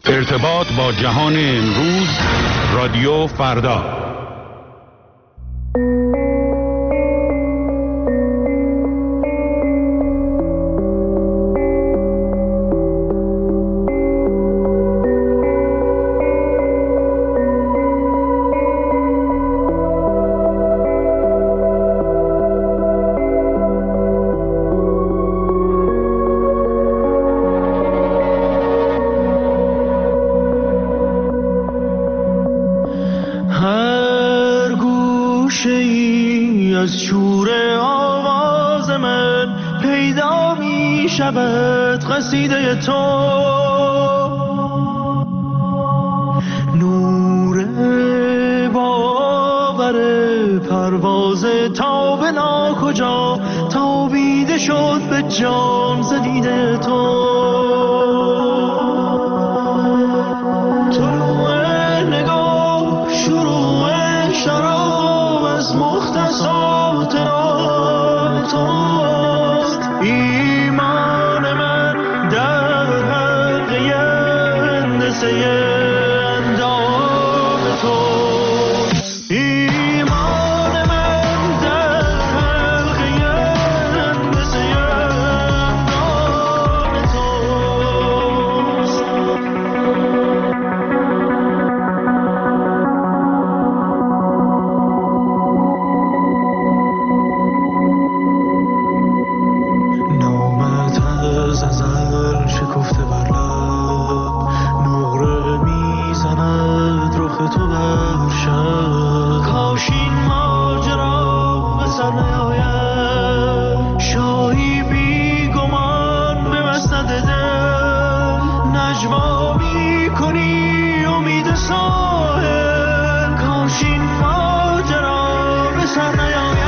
ارتباط با جهان امروز، رادیو فردا. قصیده تو نور باور پرواز تا به ناکجا تابیده شد به جان ز دیده تو طلوع نگاه شروع شراب از مختصات راه توست ایمان من در حلقه هندسه اندام توست ایمان من در حلقه هندسه اندام توست نامت از ازل شکفته بر لب نقره میزند رخ تو بر شب کاش این ماجرا به سر نیاید شاهی بی گمان به مسند دل نجوا میکنی امید ساحل کاش این ماجرا به سر نیاید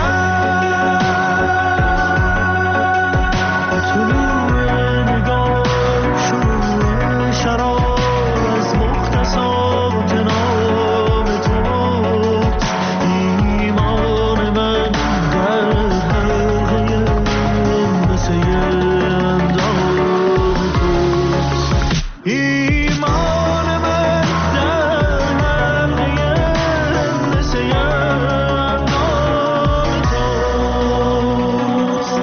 طلوع نگاه شروع شراب از مختصات نام توست ایمان من در حلقه هندسه اندام توست ایمان من در حلقه هندسه اندام توست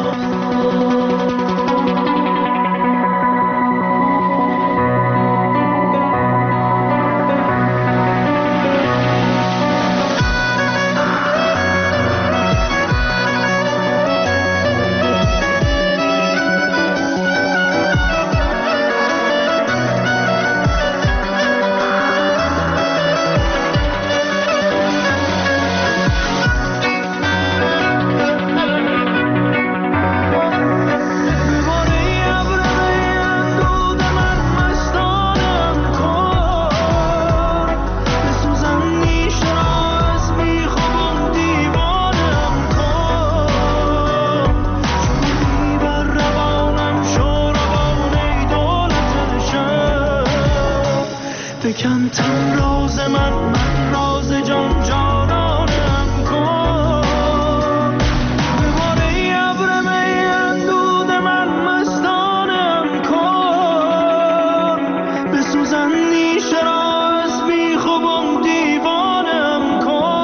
بکن تن راز من راز جان جانانم کن بباره ابر می اندود من مستانم کن بسوزن نیشه را از بیخوبم دیوانم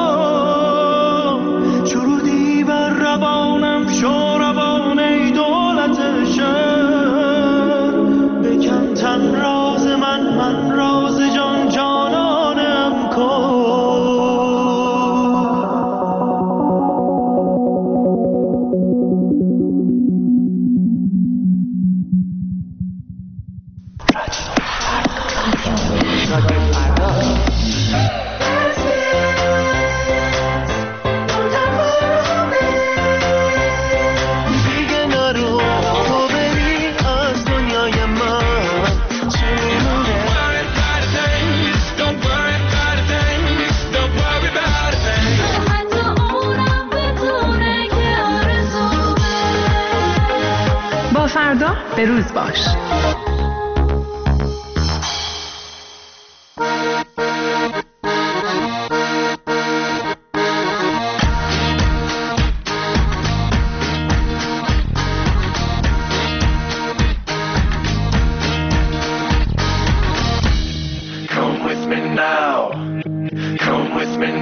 کن چرودی بر روانم شو روان ای دولت شهر بکن تن راز من راز جان جانانم کن دیگه نرو تو بری از دنیای من چونه با فردا به روز باش.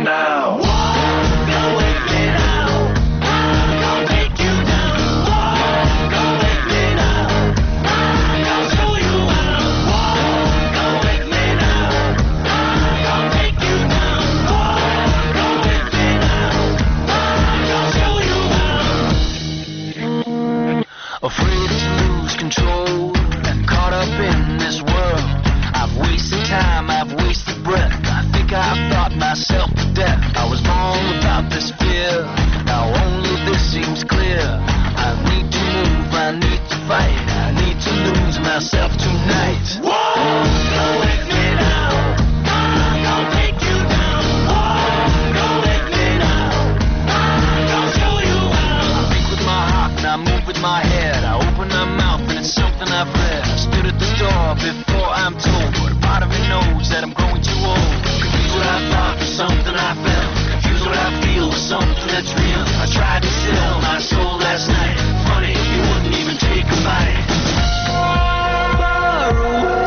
now. Afraid to lose control and caught up in this world. I've wasted time, I've wasted breath. I think I've thought myself to death. I was wrong about this fear. Now only this seems clear. I need to move, I need to fight. I need to lose myself tonight. Whoa, go with me now. I'm gonna take you down. Whoa, go with me now. I'm gonna show you how. I think with my heart and I move with my head. I open my mouth and it's something I've read. I stood at the door before I'm told, but a part of me knows that I'm growing too old. Confused what I thought was something I felt. Confused what I feel was something that's real. I tried to sell my soul last night. Funny, you wouldn't even take a bite. Far away,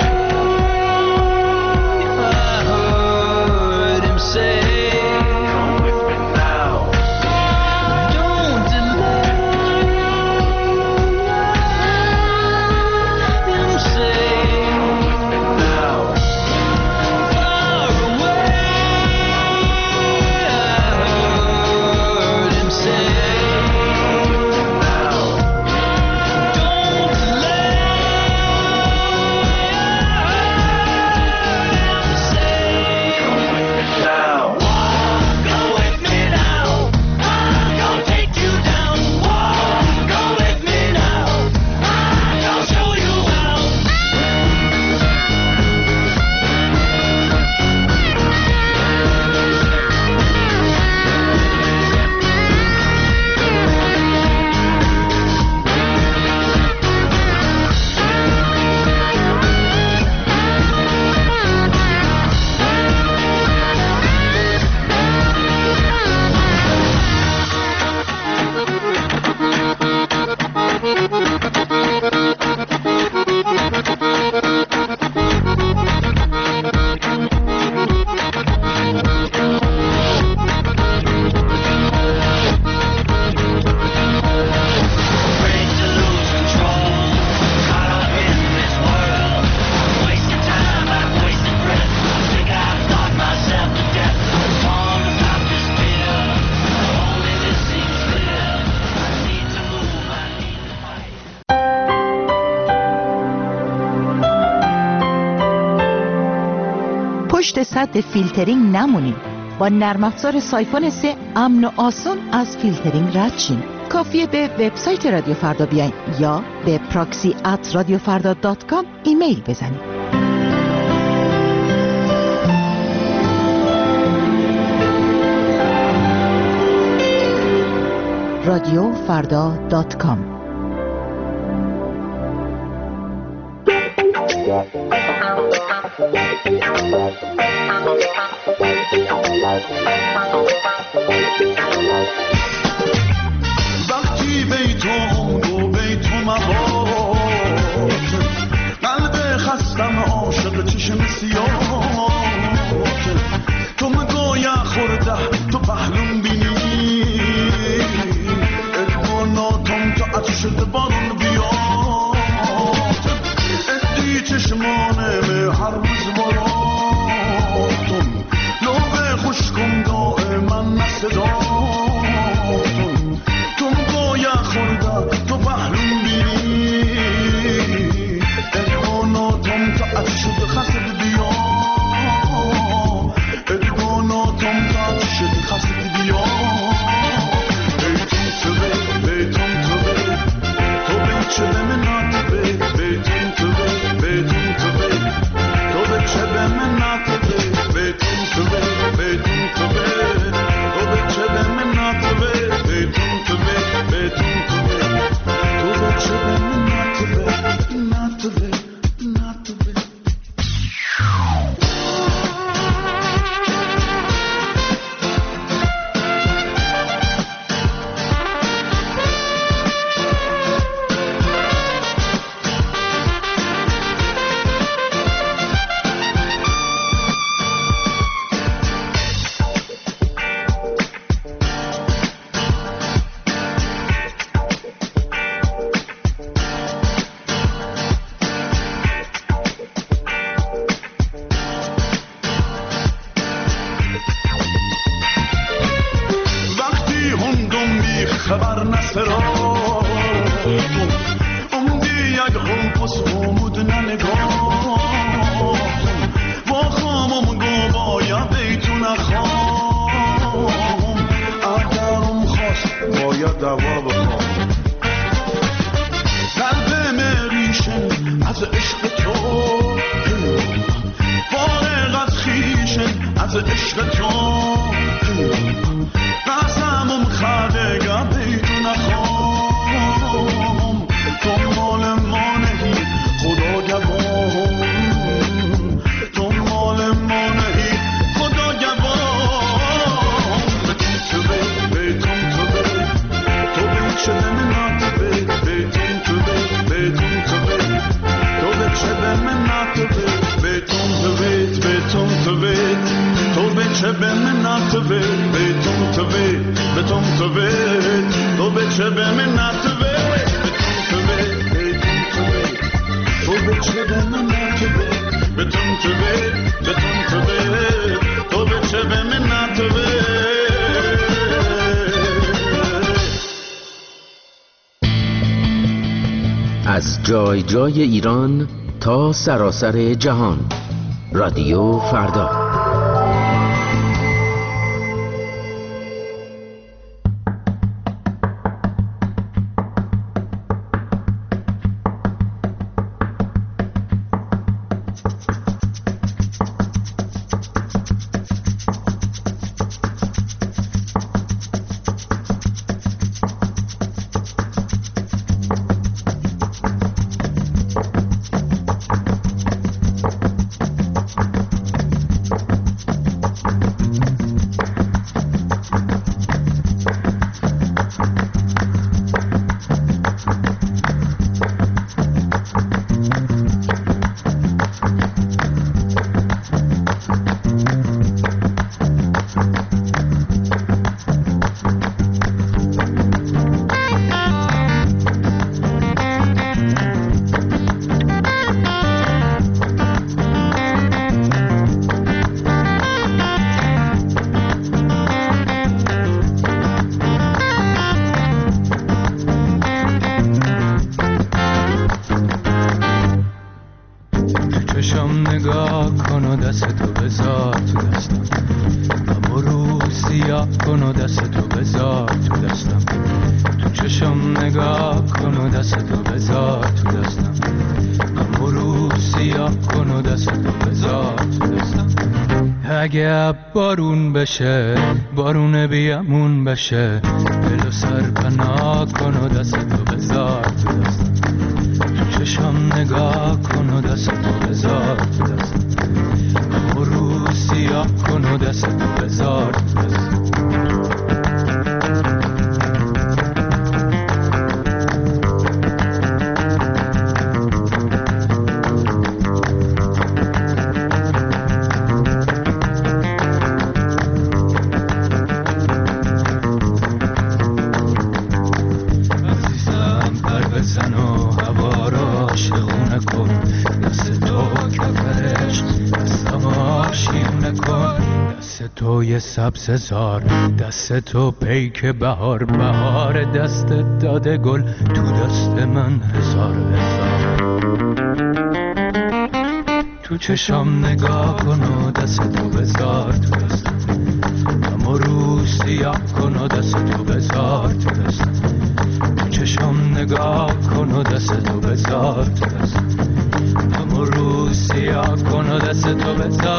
I heard him say, come with me now. Don't delay. Him say, come with me now. Far away, I heard him say, come with me now. Don't delay. Him say, come with me now. Go with me now. I'm gonna take you down. Go with me now. I'll show you how. Afraid to lose control, caught up in this world. I've wasted time, I've wasted breath. I think I've thought myself to death. I was wrong about this fear. Only this seems clear. I need to move, I need to fight. پشت سد فیلترینگ نمونید. با نرم افزار سایفون 3 امن و آسان از فیلترینگ رد شین. کافیه به وبسایت رادیو فردا بیاین یا به proxy@radiofarda.com ایمیل بزنید. radiofarda.com وقتی بیتون و بیتون مباد قلب خستم عاشق چشم سیاه تو مگویا خورده تو پهلون بینی ادواناتم تا عطشت بارون بیاد ادی چشمانم هر روز براتون لوبه خوشکم دائما نصداتون تو مگویا خورده تو پهلون بینی ادواناتم تا عطشت خسد بیاد ادواناتم تا عطشت خسد بیاد بیتون تو بیتون تو بیچه به منات بیتون تو بیتون تو بیتون تو بیچه به عشق تو قسمم خدگه بیتو نخوام تو مال ما نهی خدا گوام تو مال ما نهی خدا گوام بتون تو به بتون تو به تو به چه به من تو به بتون تو به بتون تو به تو به چه به من تو به بتون تو به بتون تو به تو به چه به من تو به بتون تو به بتون تو به تو به چه به من تو به بتون تو به بتون تو به تو به چه به من تو به بتون تو به بتون تو به تو به چه به من تو به. از جای جای ایران تا سراسر جهان، رادیو فردا. اگه بارون بشه بارون بیامون بشه دل و سر پناه کن و دستتو بذار تو دستم تو چشم نگاه کن و دستتو بذار تو دستم اما رو سیاه کن و دستتو بذار تو دستم. توی سبززار دست تو پیک بهار بهار دست داده گل تو دست من هزار هزار. تو چشم نگاه کن و دست تو بذار تو دست اما رو سیاه کن و دست تو بذار تو دست تو چشم نگاه کن و دست تو بذار تو دست اما رو سیاه کن و دست تو بذار